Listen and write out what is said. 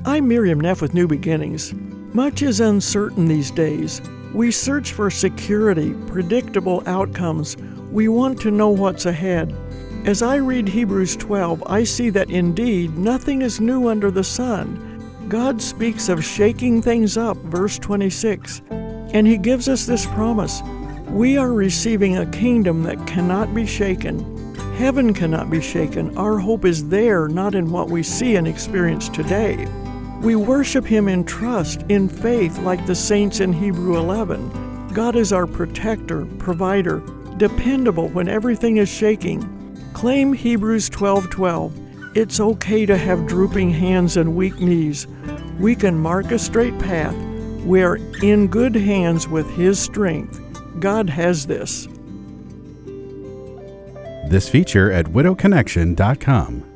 I'm Miriam Neff with New Beginnings. Much is uncertain these days. We search for security, predictable outcomes. We want to know what's ahead. As I read Hebrews 12, I see that indeed nothing is new under the sun. God speaks of shaking things up, verse 26, and He gives us this promise. We are receiving a kingdom that cannot be shaken. Heaven cannot be shaken. Our hope is there, not in what we see and experience today. We worship Him in trust, in faith, like the saints in Hebrew 11. God is our protector, provider, dependable when everything is shaking. Claim Hebrews 12:12. It's okay to have drooping hands and weak knees. We can mark a straight path. We're in good hands with His strength. God has this. This feature at widowconnection.com.